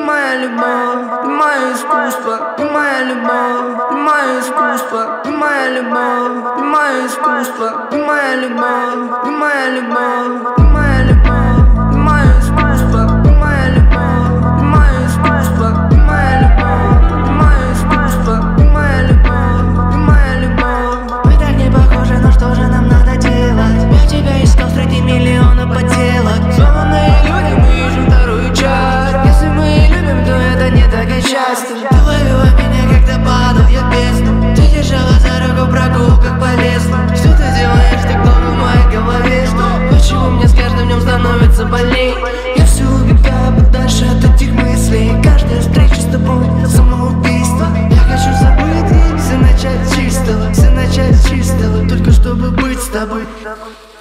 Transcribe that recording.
моя любовь, ты мое искусство, ты моя любовь, ты мое искусство, ты моя любовь, ты мое искусство, ты моя любовь, ты моя любовь, ты моя любовь, ты мое искусство, ты моя любовь, ты мое искусство, ты моя любовь, ты мое искусство, ты моя любовь, ты моя любовь. Мы так не похожи, но что же нам надо делать? Я тебя искал среди миллиона подделок. Сломанные люди, мы ищем вторую часть. Если мы и любим, то это не так и часто. Ты ловила меня, когда падал я в бездну. Ты держала за руку в прогулках по лесу. Что ты делаешь так долго в моей голове? Почему мне с каждым днем становится больней? Я все убегаю подальше от этих мыслей. Каждая встреча с тобой — самоубийство. Я хочу забыть и все начать с чистого, все начать с чистого, только чтобы быть с тобой.